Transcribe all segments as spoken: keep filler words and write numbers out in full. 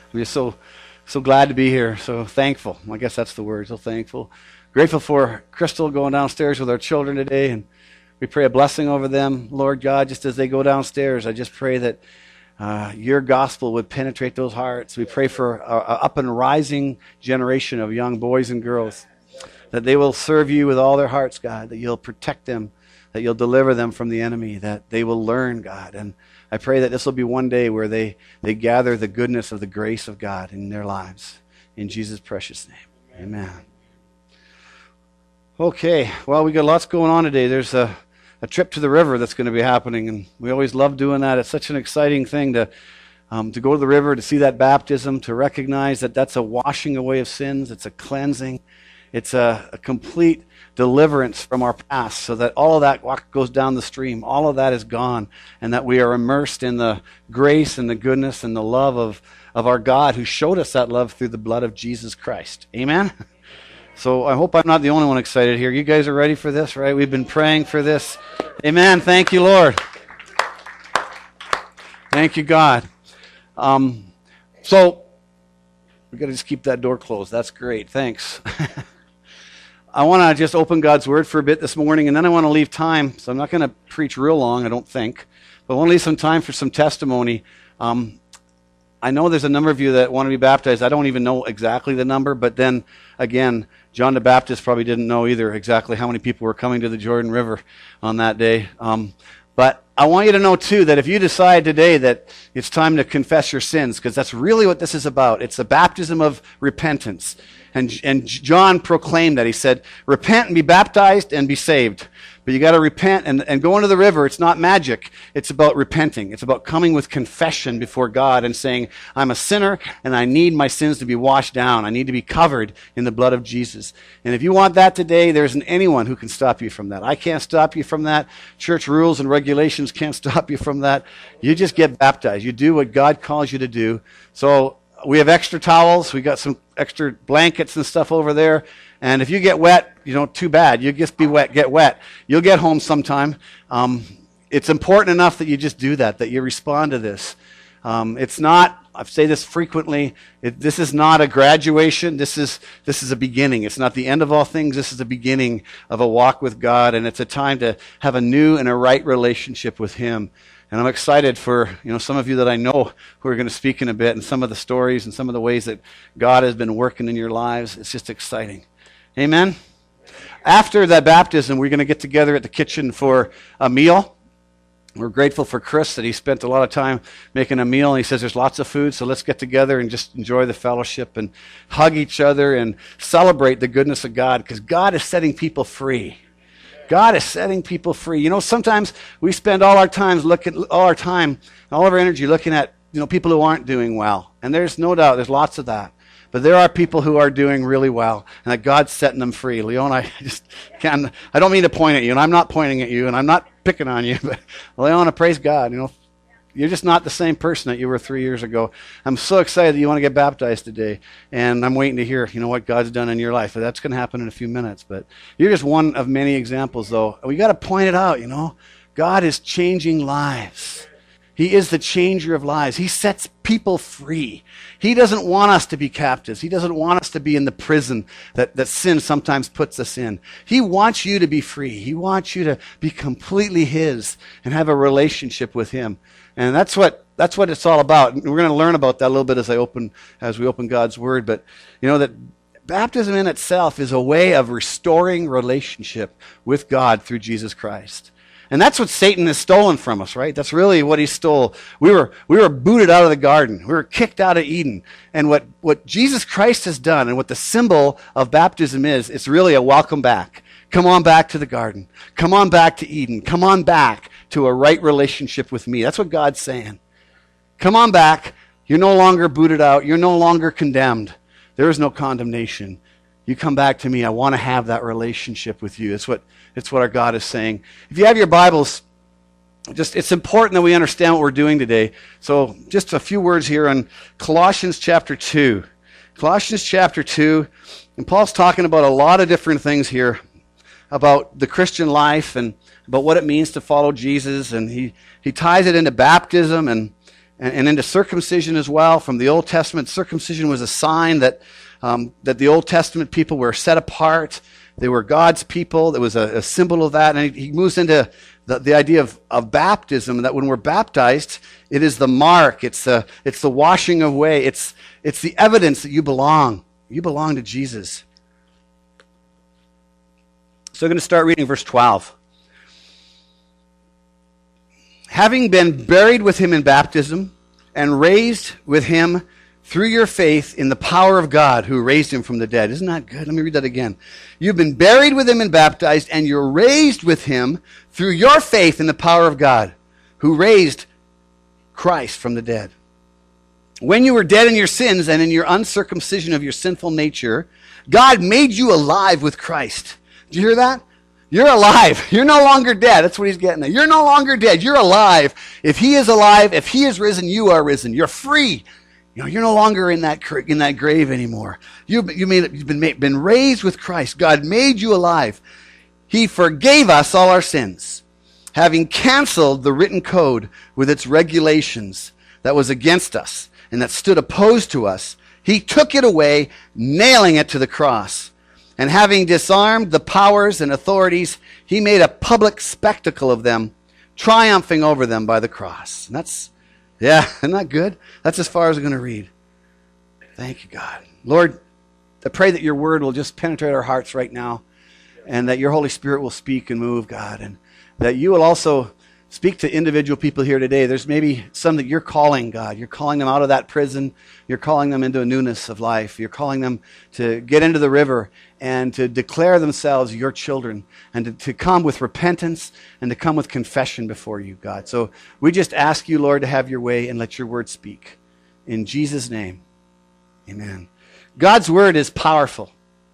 We're so so glad to be here. So thankful. I guess that's the word. So thankful. Grateful for Crystal going downstairs with our children today, and we pray a blessing over them, Lord God, just as they go downstairs. I just pray that uh, your gospel would penetrate those hearts. We pray for a, a up and rising generation of young boys and girls, that they will serve you with all their hearts, God, that you'll protect them, that you'll deliver them from the enemy, that they will learn, God. And I pray that this will be one day where they, they gather the goodness of the grace of God in their lives. In Jesus' precious name, amen. Okay, well, we got lots going on today. There's a, a trip to the river that's going to be happening, and we always love doing that. It's such an exciting thing to um, to go to the river, to see that baptism, to recognize that that's a washing away of sins. It's a cleansing. It's a, a complete deliverance from our past, so that all of that goes down the stream. All of that is gone, and that we are immersed in the grace and the goodness and the love of, of our God, who showed us that love through the blood of Jesus Christ. Amen? So I hope I'm not the only one excited here. You guys are ready for this, right? We've been praying for this. Amen. Thank you, Lord. Thank you, God. Um, so we got to just keep that door closed. That's great. Thanks. I want to just open God's Word for a bit this morning, and then I want to leave time. So I'm not going to preach real long, I don't think. But I want to leave some time for some testimony. Um, I know there's a number of you that want to be baptized. I don't even know exactly the number, but then again, John the Baptist probably didn't know either exactly how many people were coming to the Jordan River on that day. Um, but I want you to know too that if you decide today that it's time to confess your sins, because that's really what this is about. It's the baptism of repentance. And, and John proclaimed that. He said, repent and be baptized and be saved. But you got to repent and, and go into the river. It's not magic. It's about repenting. It's about coming with confession before God and saying, I'm a sinner and I need my sins to be washed down. I need to be covered in the blood of Jesus. And if you want that today, there isn't anyone who can stop you from that. I can't stop you from that. Church rules and regulations can't stop you from that. You just get baptized. You do what God calls you to do. So we have extra towels. We got some extra blankets and stuff over there. And if you get wet, you know, too bad. You just be wet, get wet. You'll get home sometime. Um, it's important enough that you just do that, that you respond to this. Um, it's not, I say this frequently, it, this is not a graduation. This is this is a beginning. It's not the end of all things. This is the beginning of a walk with God. And it's a time to have a new and a right relationship with Him. And I'm excited for, you know, some of you that I know who are going to speak in a bit, and some of the stories and some of the ways that God has been working in your lives. It's just exciting. Amen? After that baptism, we're going to get together at the kitchen for a meal. We're grateful for Chris that he spent a lot of time making a meal. And he says there's lots of food, so let's get together and just enjoy the fellowship and hug each other and celebrate the goodness of God, because God is setting people free. God is setting people free. You know, sometimes we spend all our time looking, all our time, all of our energy looking at, you know, people who aren't doing well. And there's no doubt, there's lots of that. But there are people who are doing really well, and that God's setting them free. Leon, I just can't, I don't mean to point at you, and I'm not pointing at you, and I'm not picking on you, but Leona, praise God. You know, you're just not the same person that you were three years ago. I'm so excited that you want to get baptized today, and I'm waiting to hear, you know, what God's done in your life. That's going to happen in a few minutes, but you're just one of many examples, though. We got to point it out, you know. God is changing lives. He is the changer of lives. He sets people free. He doesn't want us to be captives. He doesn't want us to be in the prison that, that sin sometimes puts us in. He wants you to be free. He wants you to be completely His and have a relationship with Him. And that's what that's what it's all about. And we're going to learn about that a little bit as I open as we open God's Word. But you know that baptism in itself is a way of restoring relationship with God through Jesus Christ. And that's what Satan has stolen from us, right? That's really what he stole. We were we were booted out of the garden. We were kicked out of Eden. And what, what Jesus Christ has done, and what the symbol of baptism is, it's really a welcome back. Come on back to the garden. Come on back to Eden. Come on back to a right relationship with me. That's what God's saying. Come on back. You're no longer booted out. You're no longer condemned. There is no condemnation. You come back to me. I want to have that relationship with you. It's what it's what our God is saying. If you have your Bibles, just it's important that we understand what we're doing today. So just a few words here on Colossians chapter two. Colossians chapter two, and Paul's talking about a lot of different things here about the Christian life and about what it means to follow Jesus, and he, he ties it into baptism, and and, and into circumcision as well. From the Old Testament, circumcision was a sign that, um, that the Old Testament people were set apart. They were God's people. There was a, a symbol of that. And he, he moves into the, the idea of, of baptism, that when we're baptized, it is the mark. It's the, it's the washing away. It's, it's the evidence that you belong. You belong to Jesus. So I'm going to start reading verse twelve. Having been buried with him in baptism and raised with him through your faith in the power of God who raised him from the dead. Isn't that good? Let me read that again. You've been buried with him and baptized, and you're raised with him through your faith in the power of God who raised Christ from the dead. When you were dead in your sins and in your uncircumcision of your sinful nature, God made you alive with Christ. Do you hear that? You're alive. You're no longer dead. That's what he's getting at. You're no longer dead. You're alive. If he is alive, if he is risen, you are risen. You're free. You know, you're no longer in that in that grave anymore. You you made you've been made, been raised with Christ. God made you alive. He forgave us all our sins, having canceled the written code with its regulations that was against us and that stood opposed to us. He took it away, nailing it to the cross. And having disarmed the powers and authorities, he made a public spectacle of them, triumphing over them by the cross. And that's, yeah, isn't that good? That's as far as I'm going to read. Thank you, God. Lord, I pray that your word will just penetrate our hearts right now, and that your Holy Spirit will speak and move, God, and that you will also speak to individual people here today. There's maybe some that you're calling, God. You're calling them out of that prison. You're calling them into a newness of life. You're calling them to get into the river and to declare themselves your children, and to, to come with repentance and to come with confession before you, God. So we just ask you, Lord, to have your way and let your word speak. In Jesus' name, amen. God's word is powerful.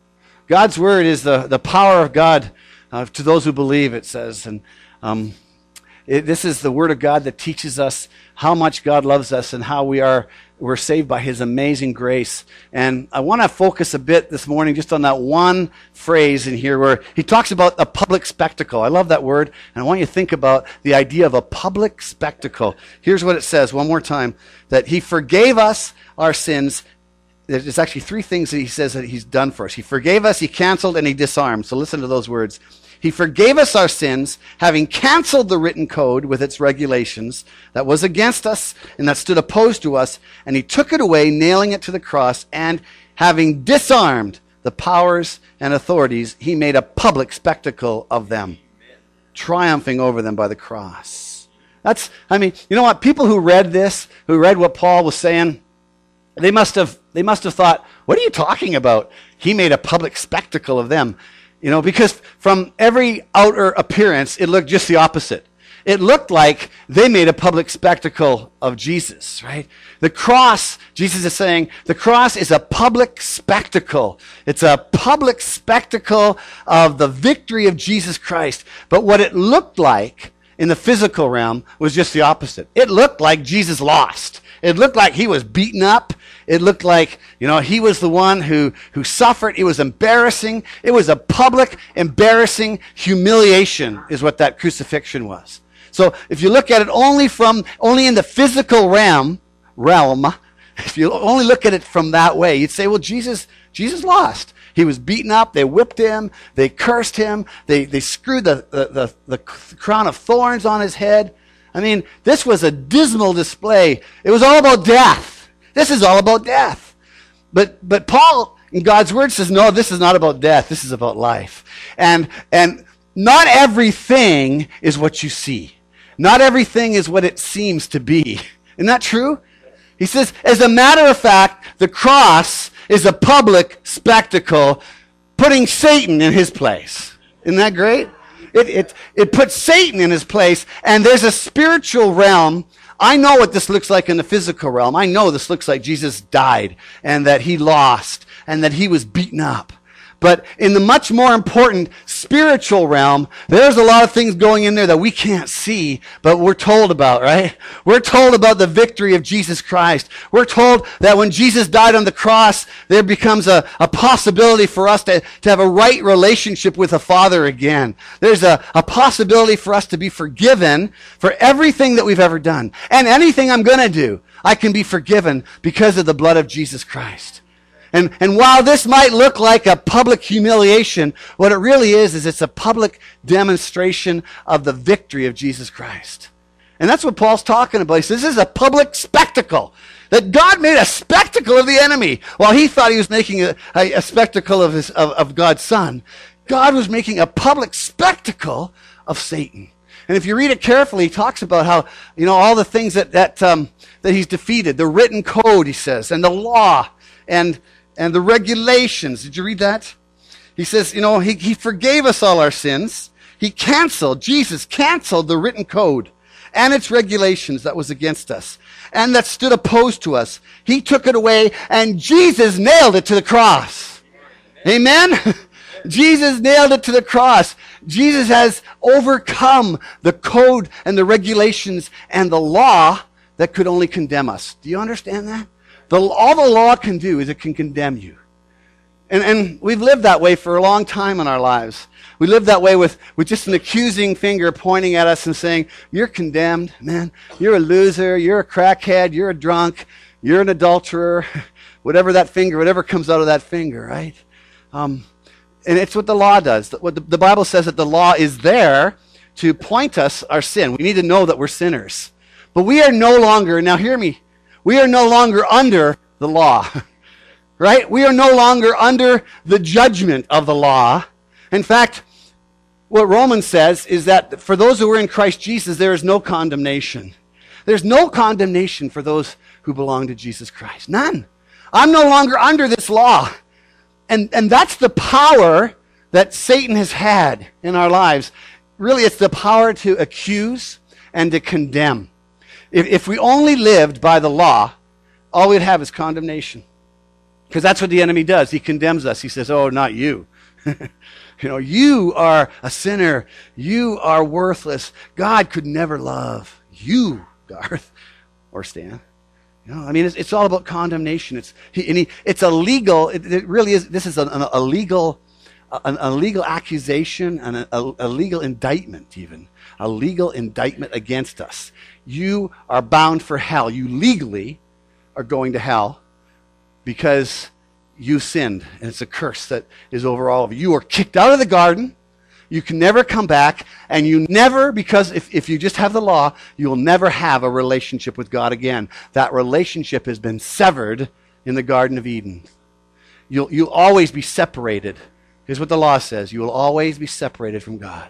God's word is the, the power of God uh, to those who believe, it says. And um, It, this is the word of God that teaches us how much God loves us and how we are we're saved by his amazing grace. And I want to focus a bit this morning just on that one phrase in here where he talks about a public spectacle. I love that word, and I want you to think about the idea of a public spectacle. Here's what it says one more time, that he forgave us our sins. There's actually three things that he says that he's done for us. He forgave us, he canceled, and he disarmed. So listen to those words. He forgave us our sins, having canceled the written code with its regulations that was against us and that stood opposed to us, and he took it away, nailing it to the cross, and having disarmed the powers and authorities, he made a public spectacle of them, triumphing over them by the cross. That's, I mean, you know what? People who read this, who read what Paul was saying, they must have, they must have thought, what are you talking about? He made a public spectacle of them. You know, because from every outer appearance, it looked just the opposite. It looked like they made a public spectacle of Jesus, right? The cross, Jesus is saying, the cross is a public spectacle. It's a public spectacle of the victory of Jesus Christ. But what it looked like in the physical realm was just the opposite. It looked like Jesus lost. It looked like he was beaten up. It looked like, you know, he was the one who, who suffered. It was embarrassing. It was a public, embarrassing humiliation is what that crucifixion was. So if you look at it only from, only in the physical realm, realm, if you only look at it from that way, you'd say, well, Jesus, Jesus lost. He was beaten up. They whipped him. They cursed him. They, they screwed the, the, the, the crown of thorns on his head. I mean, this was a dismal display. It was all about death. This is all about death. But but Paul in God's word says, no, this is not about death. This is about life. And and not everything is what you see. Not everything is what it seems to be. Isn't that true? He says, as a matter of fact, the cross is a public spectacle putting Satan in his place. Isn't that great? It, it, it puts Satan in his place, and there's a spiritual realm. I know what this looks like in the physical realm. I know this looks like Jesus died and that he lost and that he was beaten up. But in the much more important spiritual realm, there's a lot of things going in there that we can't see, but we're told about, right? We're told about the victory of Jesus Christ. We're told that when Jesus died on the cross, there becomes a, a possibility for us to, to have a right relationship with the Father again. There's a, a possibility for us to be forgiven for everything that we've ever done. And anything I'm going to do, I can be forgiven because of the blood of Jesus Christ. And, and while this might look like a public humiliation, what it really is, is it's a public demonstration of the victory of Jesus Christ. And that's what Paul's talking about. He says this is a public spectacle. That God made a spectacle of the enemy. While he thought he was making a, a, a spectacle of, his, of, of God's Son, God was making a public spectacle of Satan. And if you read it carefully, he talks about how, you know, all the things that, that, um, that he's defeated. The written code, he says, and the law, and And the regulations. Did you read that? He says, you know, he, he forgave us all our sins. He canceled, Jesus canceled the written code and its regulations that was against us and that stood opposed to us. He took it away and Jesus nailed it to the cross. Amen? Jesus nailed it to the cross. Jesus has overcome the code and the regulations and the law that could only condemn us. Do you understand that? The, all the law can do is it can condemn you. And, and we've lived that way for a long time in our lives. We live that way with, with just an accusing finger pointing at us and saying, you're condemned, man. You're a loser. You're a crackhead. You're a drunk. You're an adulterer. Whatever that finger, whatever comes out of that finger, right? Um, and it's what the law does. What the, the Bible says that the law is there to point us our sin. We need to know that we're sinners. But we are no longer, now hear me, we are no longer under the law, right? We are no longer under the judgment of the law. In fact, what Romans says is that for those who are in Christ Jesus, there is no condemnation. There's no condemnation for those who belong to Jesus Christ. None. I'm no longer under this law. And, and that's the power that Satan has had in our lives. Really, it's the power to accuse and to condemn. If, if we only lived by the law, all we'd have is condemnation. Because that's what the enemy does. He condemns us. He says, oh, not you. You know, you are a sinner. You are worthless. God could never love you, Garth, or Stan. You know, I mean, it's, it's all about condemnation. It's he, and he, it's a legal. It, it really is. This is an, an, a legal, an, a legal accusation and a, a, a legal indictment, even a legal indictment against us. You are bound for hell. You legally are going to hell because you sinned, and it's a curse that is over all of you. You are kicked out of the garden. You can never come back, and you never, because if, if you just have the law, you will never have a relationship with God again. That relationship has been severed in the Garden of Eden. You'll, you'll always be separated. Here's what the law says. You will always be separated from God.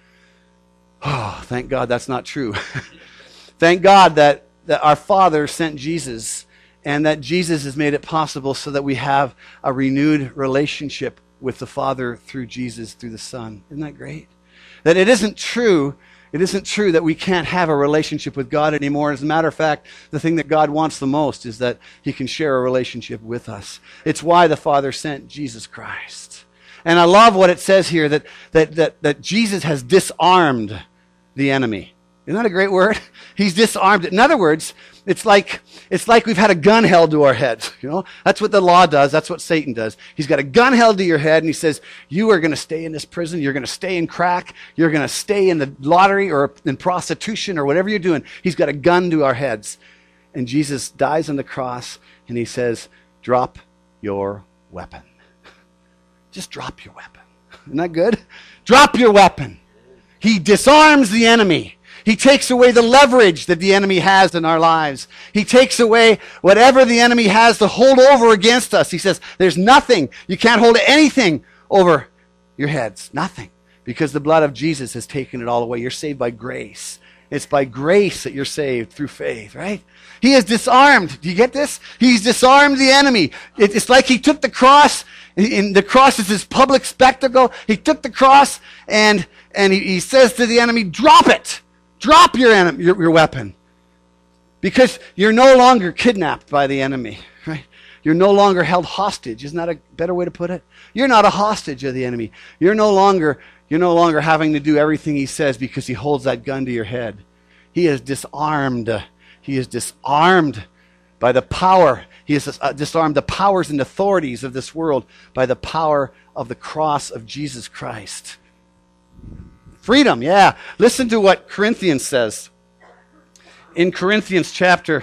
Oh, thank God that's not true. Thank God that, that our Father sent Jesus, and that Jesus has made it possible so that we have a renewed relationship with the Father through Jesus, through the Son. Isn't that great? That it isn't true, it isn't true that we can't have a relationship with God anymore. As a matter of fact, the thing that God wants the most is that he can share a relationship with us. It's why the Father sent Jesus Christ. And I love what it says here, that, that, that, that Jesus has disarmed the enemy. Isn't that a great word? He's disarmed it. In other words, it's like it's like we've had a gun held to our heads. You know, that's what the law does. That's what Satan does. He's got a gun held to your head, and he says, "You are going to stay in this prison. You're going to stay in crack. You're going to stay in the lottery or in prostitution or whatever you're doing." He's got a gun to our heads, and Jesus dies on the cross, and he says, "Drop your weapon. Just drop your weapon." Isn't that good? Drop your weapon. He disarms the enemy. He takes away the leverage that the enemy has in our lives. He takes away whatever the enemy has to hold over against us. He says, there's nothing. You can't hold anything over your heads. Nothing. Because the blood of Jesus has taken it all away. You're saved by grace. It's by grace that you're saved through faith, right? He is disarmed. Do you get this? He's disarmed the enemy. It's like he took the cross, and the cross is this public spectacle. He took the cross, and, and he, he says to the enemy, drop it. Drop your, enemy, your your weapon, because you're no longer kidnapped by the enemy, right? You're no longer held hostage. Isn't that a better way to put it? You're not a hostage of the enemy. You're no longer, you're no longer having to do everything he says because he holds that gun to your head. He is disarmed. He is disarmed by the power. He has uh, disarmed the powers and authorities of this world by the power of the cross of Jesus Christ. Freedom, yeah. Listen to what Corinthians says. In Corinthians chapter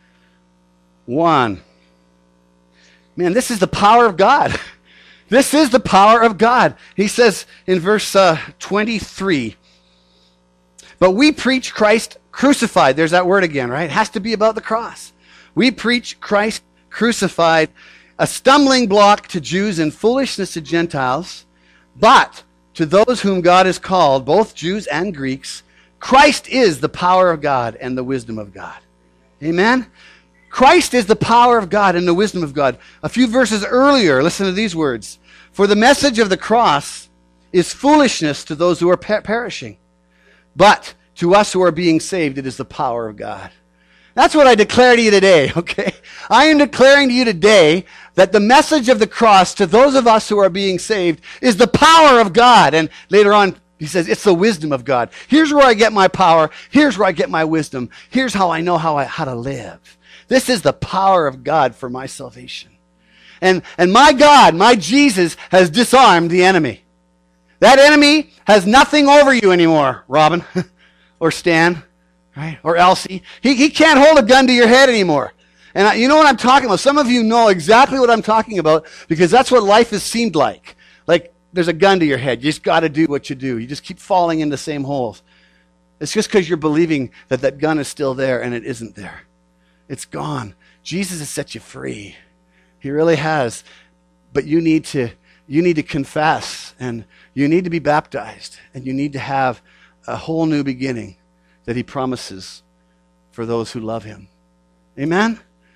one. Man, this is the power of God. This is the power of God. He says in verse uh, twenty-three, but we preach Christ crucified. There's that word again, right? It has to be about the cross. We preach Christ crucified, a stumbling block to Jews and foolishness to Gentiles, but to those whom God has called, both Jews and Greeks, Christ is the power of God and the wisdom of God. Amen? Christ is the power of God and the wisdom of God. A few verses earlier, listen to these words. For the message of the cross is foolishness to those who are per- perishing, but to us who are being saved, it is the power of God. That's what I declare to you today, okay? I am declaring to you today that the message of the cross to those of us who are being saved is the power of God. And later on, he says, it's the wisdom of God. Here's where I get my power. Here's where I get my wisdom. Here's how I know how, I, how to live. This is the power of God for my salvation. And, and my God, my Jesus, has disarmed the enemy. That enemy has nothing over you anymore, Robin or Stan. Right? Or Elsie. He, he can't hold a gun to your head anymore. And I, you know what I'm talking about. Some of you know exactly what I'm talking about because that's what life has seemed like. Like there's a gun to your head. You just got to do what you do. You just keep falling in the same holes. It's just because you're believing that that gun is still there and it isn't there. It's gone. Jesus has set you free. He really has. But you need to, you need to confess and you need to be baptized and you need to have a whole new beginning that he promises for those who love him. Amen?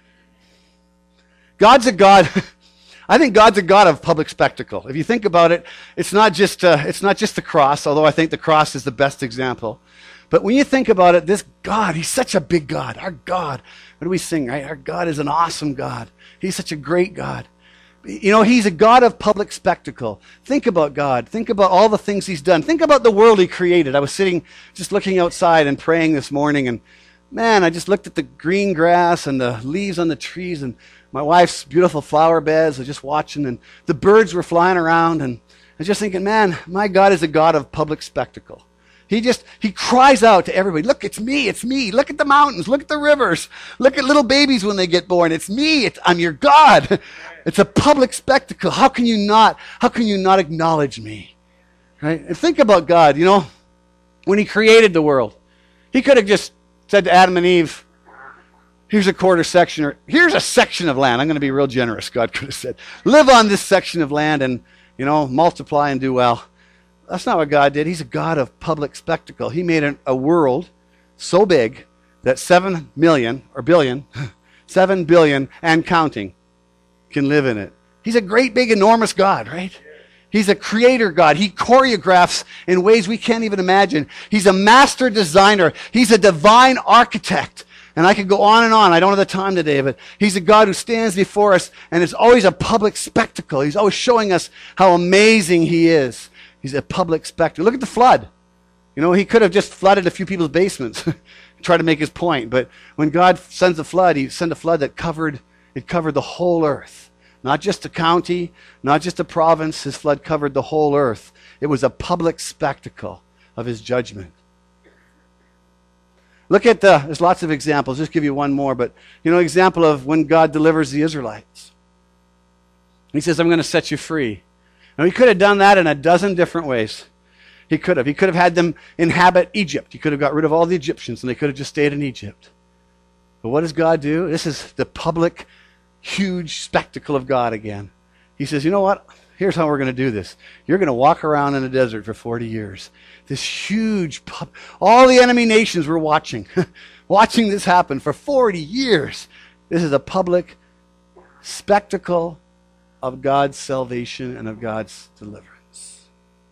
God's a God, I think God's a God of public spectacle. If you think about it, it's not just uh, it's not just the cross, although I think the cross is the best example. But when you think about it, this God, he's such a big God. Our God, what do we sing, right? Our God is an awesome God. He's such a great God. You know, he's a God of public spectacle. Think about God. Think about all the things he's done. Think about the world he created. I was sitting, just looking outside and praying this morning, and man, I just looked at the green grass and the leaves on the trees, and my wife's beautiful flower beds. I was just watching, and the birds were flying around, and I was just thinking, man, my God is a God of public spectacle. He just, he cries out to everybody, look, it's me, it's me. Look at the mountains, look at the rivers. Look at little babies when they get born. It's me, it's, I'm your God. It's a public spectacle. How can you not, how can you not acknowledge me? Right? And think about God, you know, when he created the world, he could have just said to Adam and Eve, here's a quarter section, or here's a section of land. I'm going to be real generous, God could have said. Live on this section of land and, you know, multiply and do well. That's not what God did. He's a God of public spectacle. He made an, a world so big that seven million, or billion, seven billion and counting can live in it. He's a great, big, enormous God, right? He's a creator God. He choreographs in ways we can't even imagine. He's a master designer. He's a divine architect. And I could go on and on. I don't have the time today, but he's a God who stands before us, and it's always a public spectacle. He's always showing us how amazing he is. He's a public spectacle. Look at the flood. You know, he could have just flooded a few people's basements, try to make his point. But when God sends a flood, he sent a flood that covered, it covered the whole earth. Not just a county, not just a province. His flood covered the whole earth. It was a public spectacle of his judgment. Look at the, there's lots of examples. Just give you one more. But, you know, example of when God delivers the Israelites. He says, I'm going to set you free. Now, he could have done that in a dozen different ways. He could have. He could have had them inhabit Egypt. He could have got rid of all the Egyptians, and they could have just stayed in Egypt. But what does God do? This is the public, huge spectacle of God again. He says, you know what? Here's how we're going to do this. You're going to walk around in the desert for forty years. This huge, pub- all the enemy nations were watching, watching this happen for forty years. This is a public spectacle of God's salvation and of God's deliverance.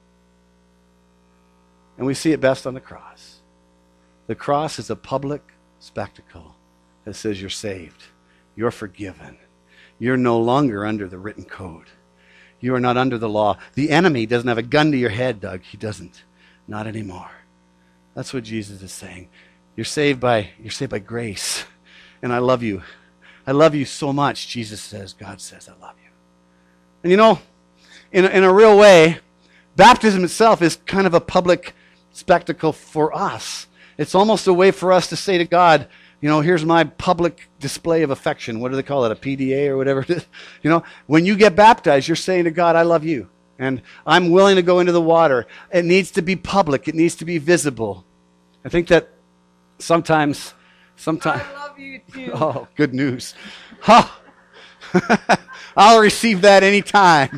And we see it best on the cross. The cross is a public spectacle that says you're saved, you're forgiven, You're no longer under the written code. You are not under the law. The enemy doesn't have a gun to your head, Doug. He doesn't. Not anymore. That's what Jesus is saying. You're saved by, you're saved by grace. And I love you. I love you so much, Jesus says. God says, I love you. And you know, in a, in a real way, baptism itself is kind of a public spectacle for us. It's almost a way for us to say to God, you know, here's my public display of affection. What do they call it? A P D A or whatever it is. You know, when you get baptized, you're saying to God, I love you. And I'm willing to go into the water. It needs to be public. It needs to be visible. I think that sometimes, sometimes. I love you too. Oh, good news. Oh. I'll receive that anytime.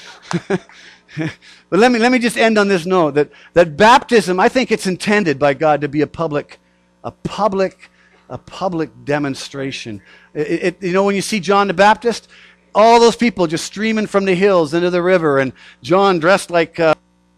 But let me let me just end on this note that that baptism, I think it's intended by God to be a public, a public, a public demonstration. It, it, you know, when you see John the Baptist, all those people just streaming from the hills into the river, and John dressed like. Uh,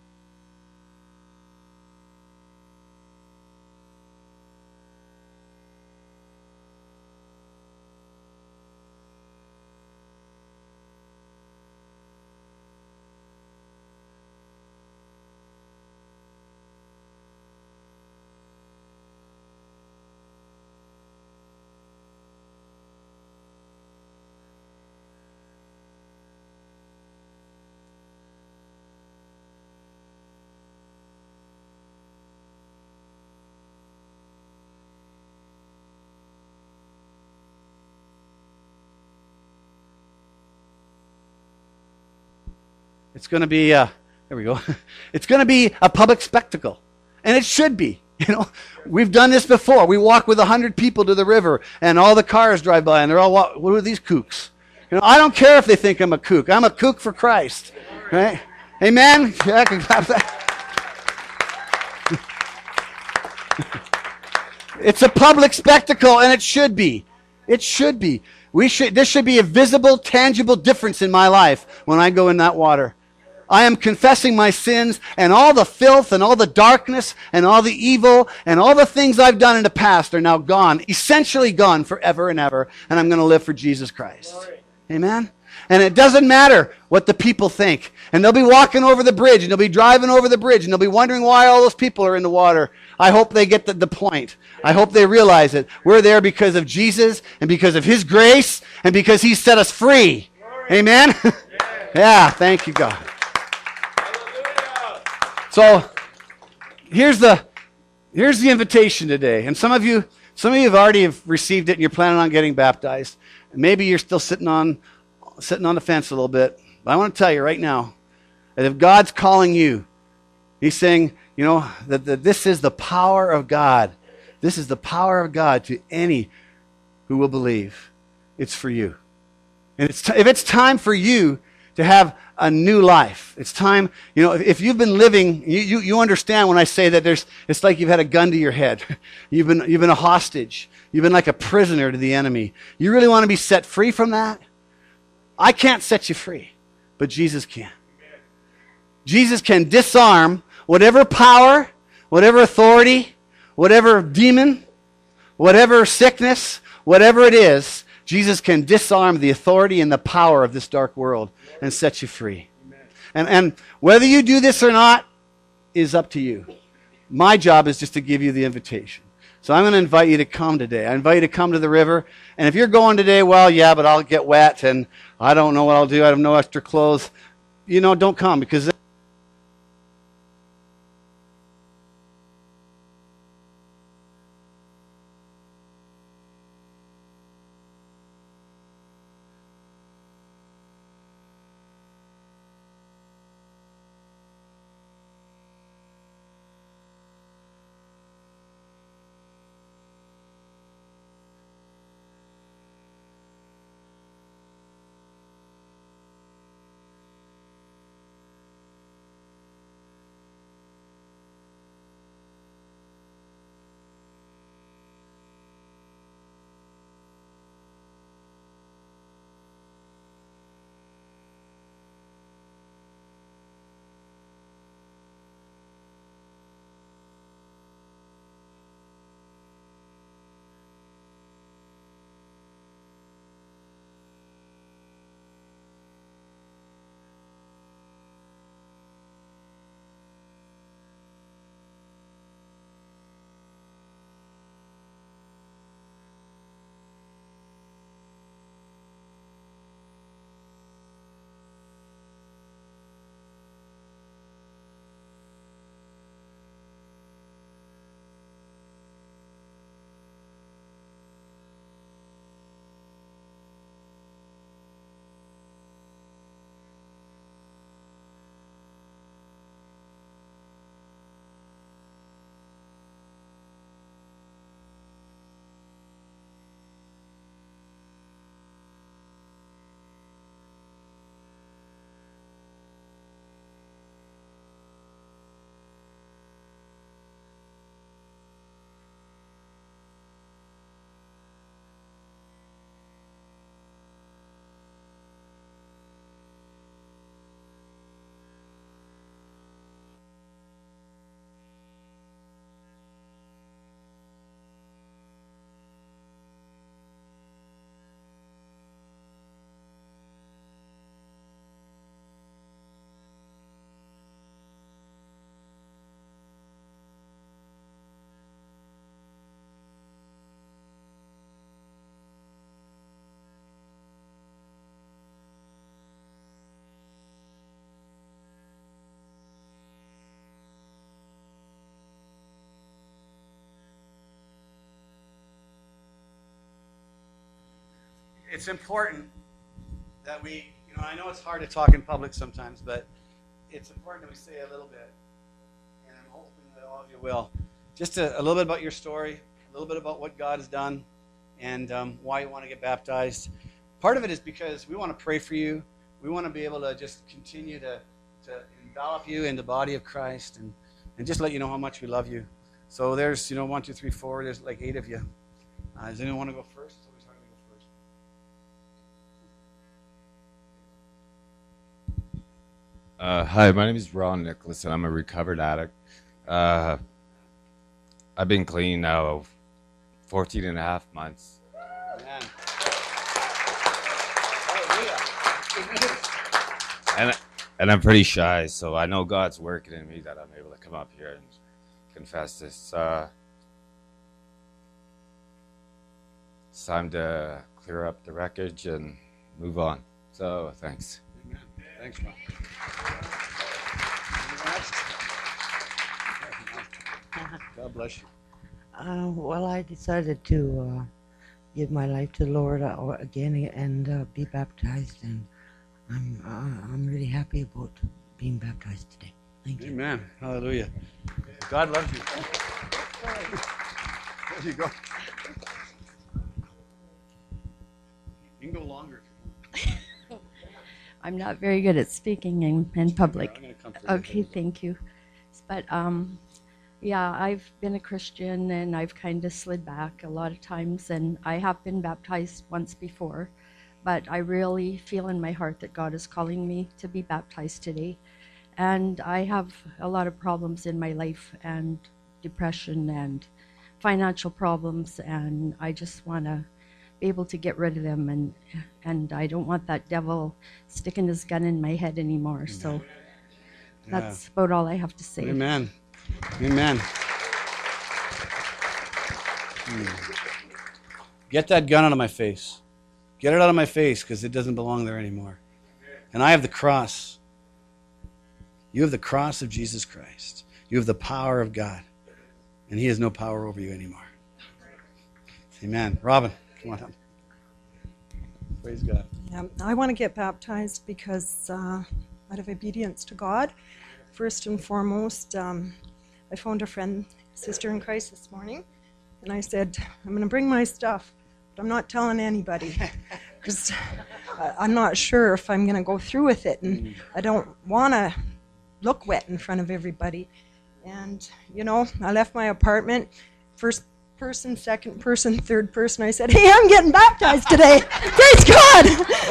It's going to be, uh, there we go. It's going to be a public spectacle. And it should be. You know, we've done this before. We walk with a hundred people to the river, and all the cars drive by, and they're all, walk- what are these kooks? You know, I don't care if they think I'm a kook. I'm a kook for Christ. Right? Amen? Yeah, I can clap that. It's a public spectacle, and it should be. It should be. We should. There should be a visible, tangible difference in my life when I go in that water. I am confessing my sins and all the filth and all the darkness and all the evil and all the things I've done in the past are now gone, essentially gone forever and ever, and I'm going to live for Jesus Christ. Glory. Amen? And it doesn't matter what the people think. And they'll be walking over the bridge, and they'll be driving over the bridge, and they'll be wondering why all those people are in the water. I hope they get the, the point. I hope they realize it. We're there because of Jesus and because of His grace and because He set us free. Glory. Amen? Yeah. Yeah, thank you, God. So here's the here's the invitation today. And some of you some of you have already have received it and you're planning on getting baptized. Maybe you're still sitting on sitting on the fence a little bit. But I want to tell you right now that if God's calling you, He's saying, you know, that, that this is the power of God. This is the power of God to any who will believe. It's for you. And it's t- if it's time for you to have a new life. It's time, you know, if, if you've been living, you, you, you understand when I say that there's, it's like you've had a gun to your head. You've been, you've been a hostage. You've been like a prisoner to the enemy. You really want to be set free from that? I can't set you free, but Jesus can. Jesus can disarm whatever power, whatever authority, whatever demon, whatever sickness, whatever it is. Jesus can disarm the authority and the power of this dark world and set you free. And, and whether you do this or not is up to you. My job is just to give you the invitation. So I'm going to invite you to come today. I invite you to come to the river. And if you're going today, well, yeah, but I'll get wet and I don't know what I'll do. I have no extra clothes. You know, don't come because it's important that we, you know, I know it's hard to talk in public sometimes, but it's important that we say a little bit, and I'm hoping that all of you will. Just a, a little bit about your story, a little bit about what God has done, and um, why you want to get baptized. Part of it is because we want to pray for you. We want to be able to just continue to, to envelop you in the body of Christ, and, and just let you know how much we love you. So there's, you know, one, two, three, four. There's like eight of you. Uh, does anyone want to go first? Somebody's going to go first. Uh, hi, my name is Ron Nicholas, and I'm a recovered addict. Uh, I've been clean now fourteen and a half months. Man. And, and I'm pretty shy, so I know God's working in me that I'm able to come up here and confess this. Uh, it's time to clear up the wreckage and move on. So, thanks. Amen. Thanks, Ron. God bless you. Uh, well, I decided to uh, give my life to the Lord uh, again and uh, be baptized, and I'm uh, I'm really happy about being baptized today. Thank you. Amen. Hallelujah. God loves you. There you go. You can go longer. I'm not very good at speaking in, in public. I'm gonna come for you. Okay, thank you. But um, yeah, I've been a Christian and I've kind of slid back a lot of times, and I have been baptized once before, but I really feel in my heart that God is calling me to be baptized today. And I have a lot of problems in my life, and depression and financial problems, and I just want to be able to get rid of them, and and I don't want that devil sticking his gun in my head anymore. So that's about all I have to say. Amen. Amen. Hmm. Get that gun out of my face. Get it out of my face, because it doesn't belong there anymore. And I have the cross. You have the cross of Jesus Christ. You have the power of God. And he has no power over you anymore. Amen. Robin, come on up. Praise God. Yeah, I want to get baptized because uh, out of obedience to God, first and foremost, um, I phoned a friend, sister in Christ this morning, and I said, I'm going to bring my stuff, but I'm not telling anybody because I'm not sure if I'm going to go through with it, and I don't want to look wet in front of everybody. And, you know, I left my apartment, first person, second person, third person. I said, hey, I'm getting baptized today. Praise God.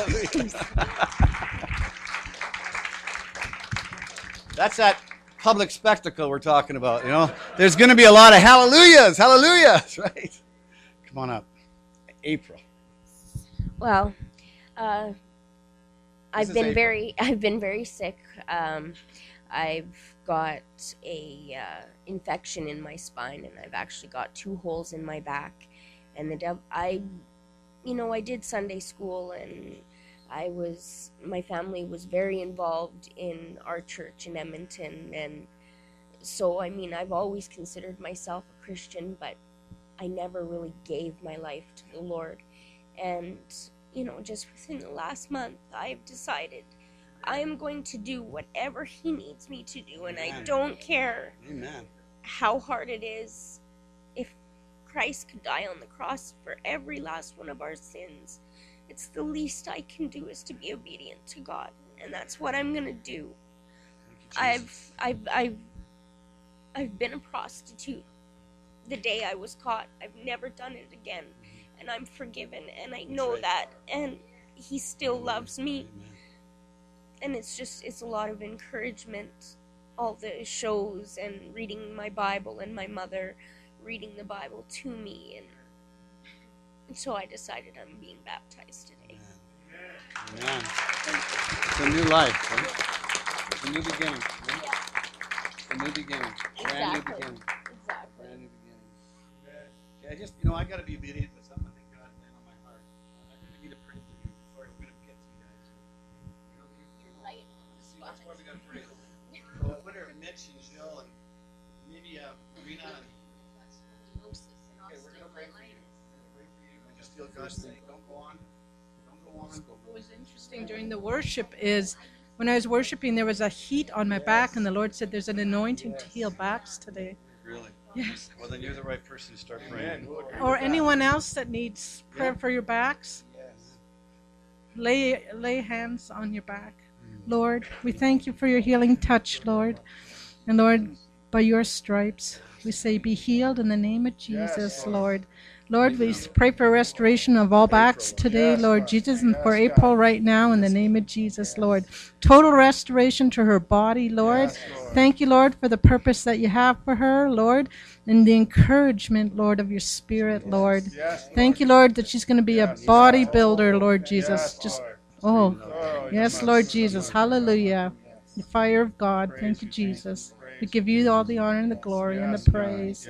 That's that public spectacle we're talking about, you know. There's going to be a lot of hallelujahs, hallelujahs, right? Come on up. April. Well, uh, I've is been April. very, I've been very sick. Um, I've got a uh, infection in my spine, and I've actually got two holes in my back. And the dev- I, you know, I did Sunday school, and I was, my family was very involved in our church in Edmonton, and so I mean, I've always considered myself a Christian, but I never really gave my life to the Lord. And you know, just within the last month, I've decided I am going to do whatever he needs me to do, and Amen. I don't care Amen. how hard it is. If Christ could die on the cross for every last one of our sins, it's the least I can do is to be obedient to God, and that's what I'm gonna do. Thank you, Jesus. I've I've I've I've been a prostitute the day I was caught. I've never done it again, and I'm forgiven, and I know right. that, and he still Amen. loves me. Amen. And it's just, it's a lot of encouragement, all the shows and reading my Bible, and my mother reading the Bible to me, and, and so I decided I'm being baptized today. Amen. It's a new life, right? It's a new beginning. Right? Yeah, It's a new beginning. Brand new exactly, beginning. exactly. Brand new beginning. Okay, I just, you know, I got to be obedient to something that God laid on my heart. I think I need to pray for you before we're going to get to you guys. You know, you- you know, Right. see, that's why we got to pray. So I wonder if Mitch and Jill and maybe uh, Rena and okay, we're going to pray for you. We're gonna pray for you. I just feel God's saying, don't go on. What was interesting during the worship is when I was worshiping, there was a heat on my back, and the Lord said there's an anointing to heal backs today. Really? Yes. Well, then you're the right person to start praying. Or anyone else that needs prayer Yeah. for your backs, lay lay hands on your back. Lord, we thank you for your healing touch, Lord. And Lord, by your stripes, we say be healed in the name of Jesus, Lord. Lord, we pray for restoration of all backs today, Lord Jesus, and for April right now in the name of Jesus, Lord. Total restoration to her body, Lord. Thank you, Lord, for the purpose that you have for her, Lord, and the encouragement, Lord, of your spirit, Lord. Thank you, Lord, that she's going to be a bodybuilder, Lord Jesus. Just, oh, yes, Lord Jesus. Hallelujah. The fire of God. Thank you, Jesus. We give you all the honor and the glory and the praise.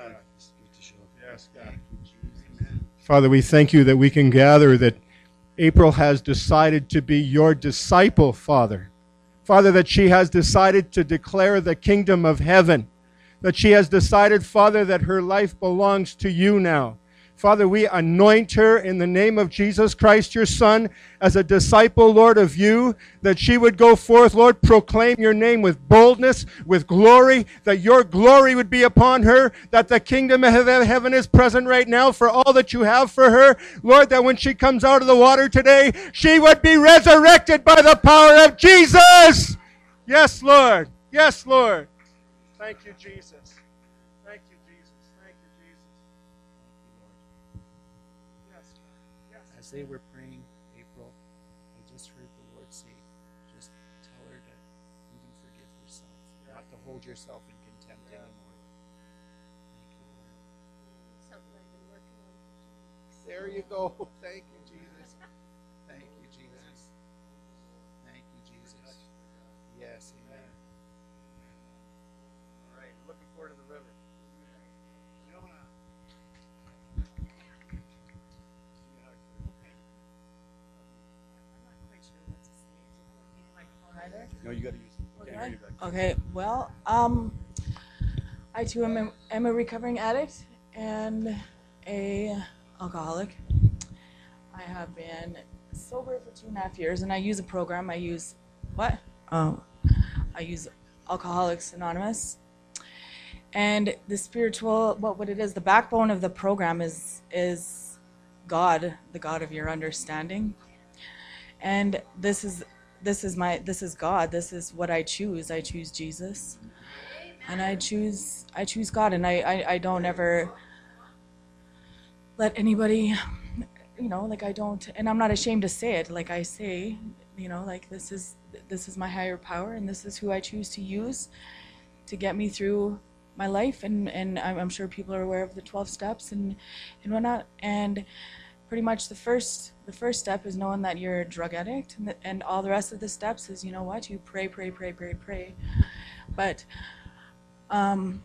Father, we thank you that we can gather, that April has decided to be your disciple, Father. Father, that she has decided to declare the kingdom of heaven, that she has decided, Father, that her life belongs to you now. Father, we anoint her in the name of Jesus Christ, your Son, as a disciple, Lord, of you, that she would go forth, Lord, proclaim your name with boldness, with glory, that your glory would be upon her, that the kingdom of heaven is present right now for all that you have for her. Lord, that when she comes out of the water today, she would be resurrected by the power of Jesus. Yes, Lord. Yes, Lord. Thank you, Jesus. Thank you, Jesus. Thank you, Jesus. As they were praying, April, I just heard the Lord say, just tell her to even forgive herself, not to hold yourself in contempt anymore. Thank you, Lord. Something I've been working on for two weeks. There you go. Thank you, Jesus. Thank you, Jesus. Thank you, Jesus. Yes, amen. All right, looking forward to the river. No, you got to use it. Okay, Okay. you back. Okay. Well, um, I too am a, am a recovering addict and a alcoholic. I have been sober for two and a half years, and I use a program. I use what? Oh, I use Alcoholics Anonymous. And the spiritual, what what it is, the backbone of the program is is God, the God of your understanding. And this is this is my this is God. This is what I choose. I choose Jesus, and I choose I choose God. And I I, I don't ever let anybody, you know, like I don't, and I'm not ashamed to say it. Like I say, you know, like this is this is my higher power, and this is who I choose to use to get me through my life. And and I'm, I'm sure people are aware of the twelve steps and and whatnot. And pretty much the first the first step is knowing that you're a drug addict, and, the, and all the rest of the steps is, you know what, you pray, pray, pray, pray, pray. But, um,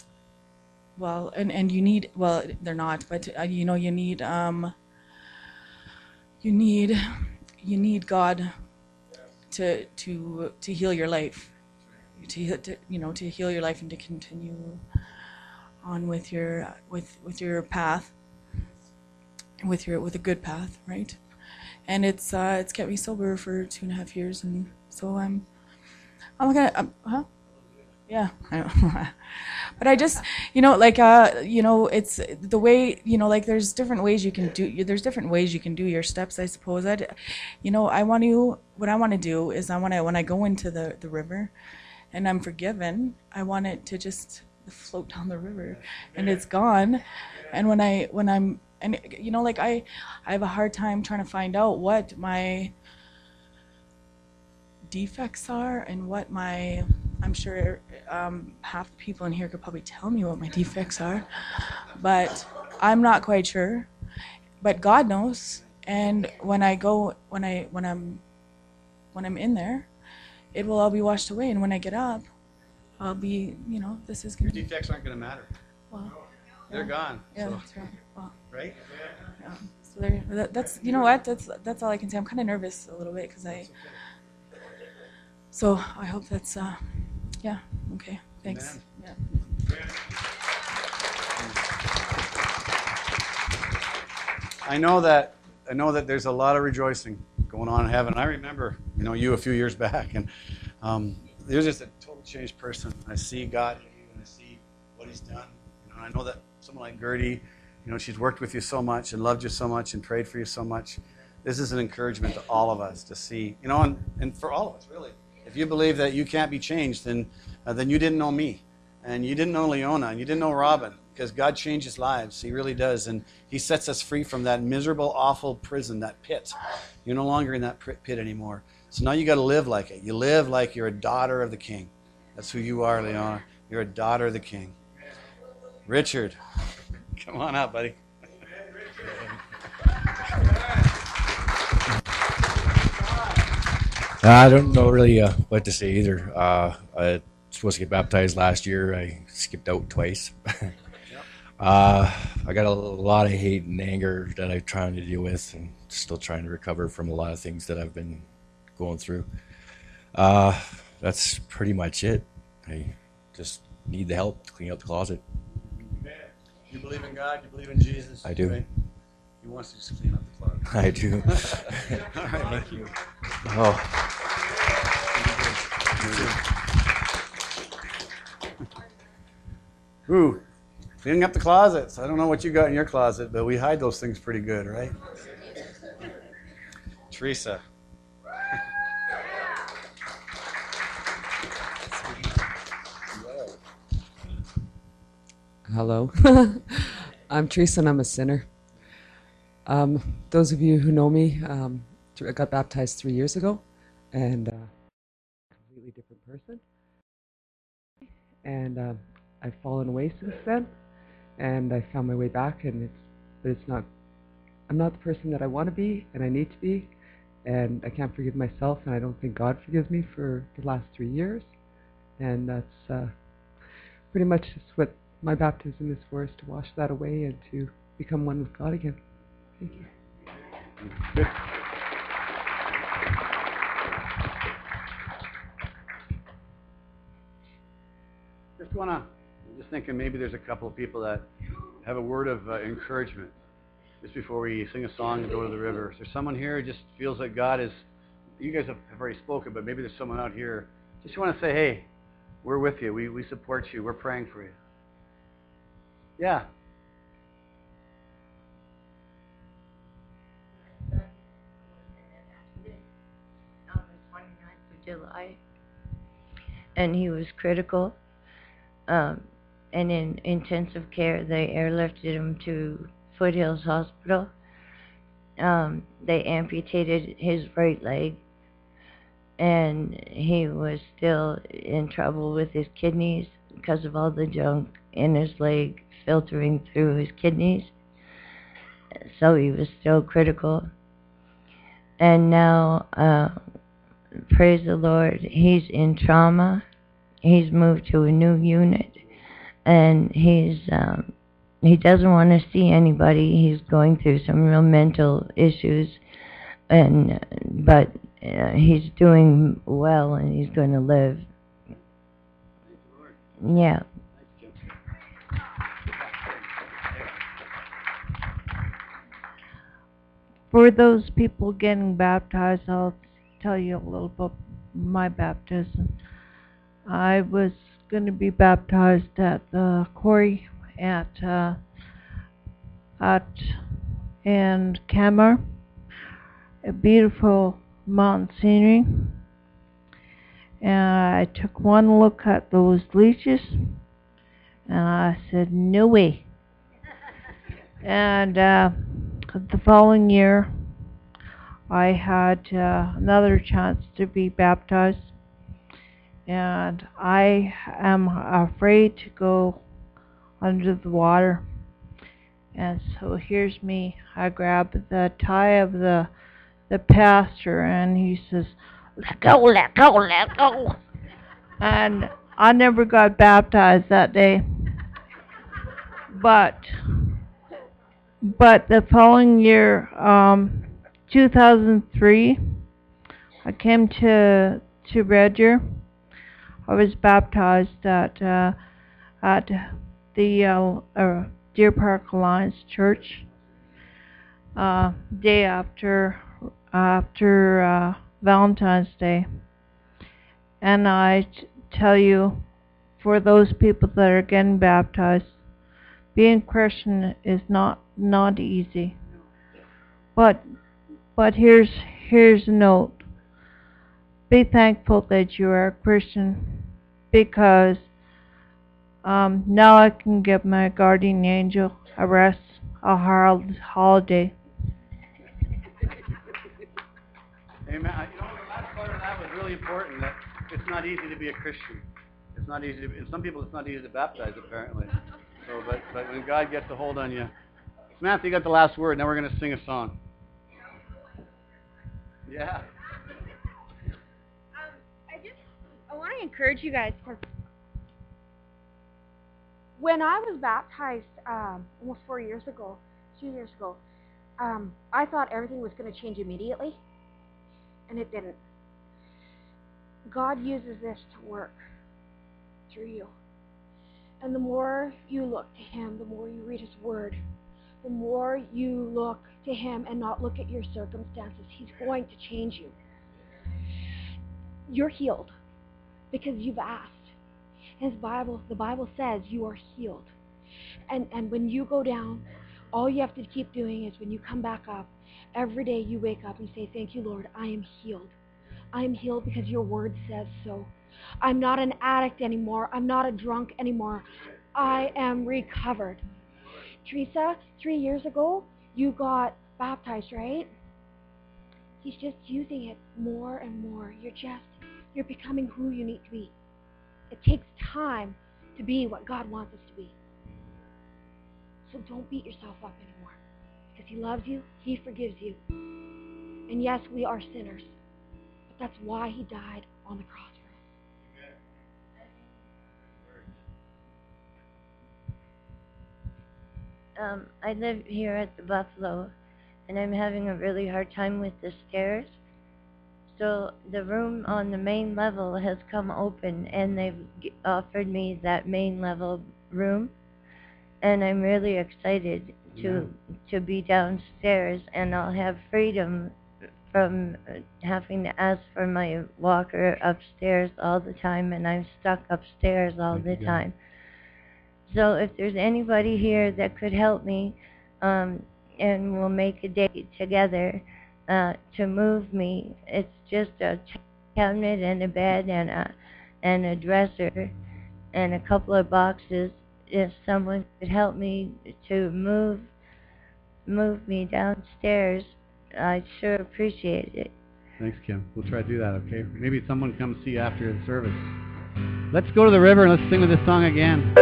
well, and, and you need, well, they're not, but uh, you know, you need, um, you need, you need God to to to heal your life, to, to you know, to heal your life and to continue on with your with with your path. With your with a good path, right? And it's uh, it's kept me sober for two and a half years, and so I'm I'm gonna I'm, huh? Yeah, I know. But I just, you know, like uh, you know, it's the way, you know, like there's different ways you can do. There's different ways you can do your steps, I suppose. I, you know, I want to. What I want to do is I want to when I go into the the river, and I'm forgiven. I want it to just float down the river, and it's gone. And when I when I'm And, you know, like I, I have a hard time trying to find out what my defects are and what my, I'm sure um, half the people in here could probably tell me what my defects are, but I'm not quite sure. But God knows. And when I go, when I, when I'm, when I'm in there, it will all be washed away. And when I get up, I'll be, you know, this is Your going to defects aren't going to matter. Well, They're gone. yeah, So, that's right. Well, right? yeah. So there, that, that's, you know what, that's that's all I can say. I'm kind of nervous a little bit because I, so I hope that's, uh, yeah, okay, thanks. Amen. Yeah. I know that I know that there's a lot of rejoicing going on in heaven. I remember, you know, you a few years back, and um, you're just a total changed person. I see God in you, and I see what He's done. You know, I know that someone like Gertie, you know, she's worked with you so much and loved you so much and prayed for you so much. This is an encouragement to all of us to see, you know, and, and for all of us, really. If you believe that you can't be changed, then uh, then you didn't know me, and you didn't know Leona, and you didn't know Robin, because God changes lives. He really does, and He sets us free from that miserable, awful prison, that pit. You're no longer in that pit anymore. So now you got to live like it. You live like you're a daughter of the King. That's who you are, Leona. You're a daughter of the King. Richard, come on out, buddy. I don't know really uh, what to say either. Uh, I was supposed to get baptized last year. I skipped out twice. uh, I got a lot of hate and anger that I'm trying to deal with, and still trying to recover from a lot of things that I've been going through. Uh, that's pretty much it. I just need the help to clean out the closet. You believe in God? You believe in Jesus? I do. Right? He wants to just clean up the closet. I do. All right, thank you. Oh. Ooh, cleaning up the closets. I don't know what you got in your closet, but we hide those things pretty good, right? Teresa. Hello. I'm Teresa, and I'm a sinner. Um, those of you who know me, um, I got baptized three years ago, and uh, a completely different person. And uh, I've fallen away since then, and I found my way back, and it's, but it's not, I'm not the person that I want to be, and I need to be, and I can't forgive myself, and I don't think God forgives me for the last three years, and that's uh, pretty much just what my baptism is for, is to wash that away and to become one with God again. Thank you. Good. Just wanna, I'm just thinking maybe there's a couple of people that have a word of uh, encouragement just before we sing a song and go to the river. Is there someone here who just feels like God is, you guys have, have already spoken, but maybe there's someone out here, just want to say, hey, we're with you. We, we support you. We're praying for you. Yeah. On the twenty-ninth of July, and he was critical, um, and in intensive care. They airlifted him to Foothills Hospital. Um, they amputated his right leg, and he was still in trouble with his kidneys because of all the junk in his leg filtering through his kidneys. So he was still critical. And now, uh, praise the Lord, he's in trauma. He's moved to a new unit, and he's um, he doesn't want to see anybody. He's going through some real mental issues, and but uh, he's doing well, and he's going to live. Yeah. For those people getting baptized, I'll tell you a little about my baptism. I was going to be baptized at the quarry at uh, at in Camar, a beautiful mountain scenery. And I took one look at those leeches, and I said, "No way." And uh, the following year, I had uh, another chance to be baptized, and I am afraid to go under the water. And so here's me. I grab the tie of the the pastor, and he says, "Let go, let go, let go." And I never got baptized that day. But But the following year, um, two thousand three, I came to to Red Deer. I was baptized at uh, at the uh, uh, Deer Park Alliance Church, uh, day after after uh, Valentine's Day. And I t- tell you, for those people that are getting baptized, being Christian is not not easy. But but here's here's a note. Be thankful that you are a Christian, because um, now I can give my guardian angel a rest, a hol- holiday. Amen. You know, the last part of that was really important, that it's not easy to be a Christian. It's not easy to, and some people it's not easy to baptize, apparently. So, but, but when God gets a hold on you. Samantha, you got the last word. Now we're going to sing a song. Yeah. Um, I just, I want to encourage you guys, because when I was baptized um, almost four years ago, two years ago, um, I thought everything was going to change immediately, and it didn't. God uses this to work through you. And the more you look to Him, the more you read His Word, the more you look to Him and not look at your circumstances, He's going to change you. You're healed because you've asked. His Bible, the Bible says you are healed. And and when you go down, all you have to keep doing is when you come back up, every day you wake up and say, thank you, Lord, I am healed. I am healed because your word says so. I'm not an addict anymore. I'm not a drunk anymore. I am recovered. Teresa, three years ago, you got baptized, right? He's just using it more and more. You're just, you're becoming who you need to be. It takes time to be what God wants us to be. So don't beat yourself up anymore. Because He loves you, He forgives you. And yes, we are sinners. But that's why He died on the cross for us. Um, I live here at the Buffalo, and I'm having a really hard time with the stairs. So the room on the main level has come open, and they've g- offered me that main level room, and I'm really excited to to be downstairs, and I'll have freedom from uh, having to ask for my walker upstairs all the time, and I'm stuck upstairs all the time. So if there's anybody here that could help me, um, and we'll make a date together uh, to move me, it's just a cabinet and a bed and a and a dresser and a couple of boxes. If someone could help me to move move me downstairs, I'd sure appreciate it. Thanks, Kim. We'll try to do that, okay? Maybe someone comes see you after the service. Let's go to the river and let's sing with this song again.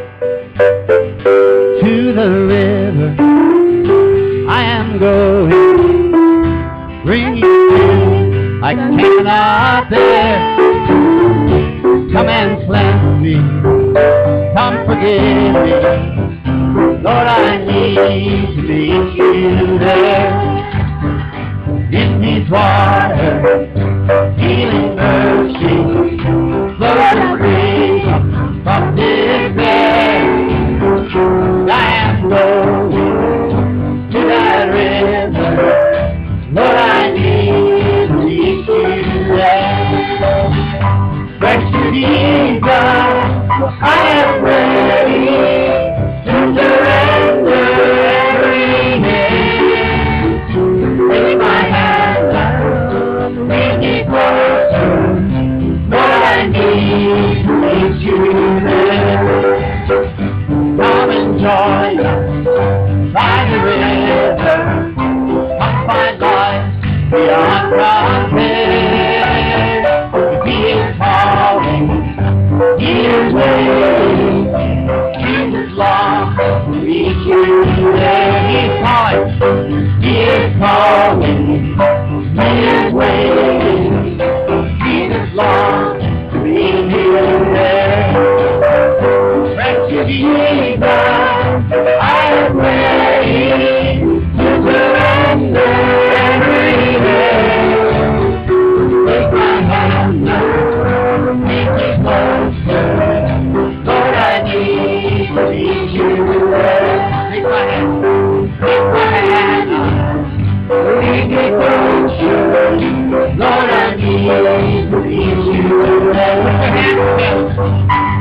To the river I am going, bring you I cannot bear. Come and cleanse me, come forgive me. Lord, I need to meet you there. In these waters, healing mercy, flow free from despair. I am going to that river. Lord, I need to meet you there. Precious Jesus, I am ready to surrender everything. Take my hand, make me closer. Lord, I need to meet you there. Come and join us by the river. Come find life beyond compare. He is calling, He is waiting. Jesus longs to meet you there. He is calling, He is calling, He is waiting. Jesus longs to meet you there. Precious Jesus, I am ready to surrender everything. Take my hand now, make me closer. Lord, I need to meet you there. Take my hand, take my hand now. Put your hands together.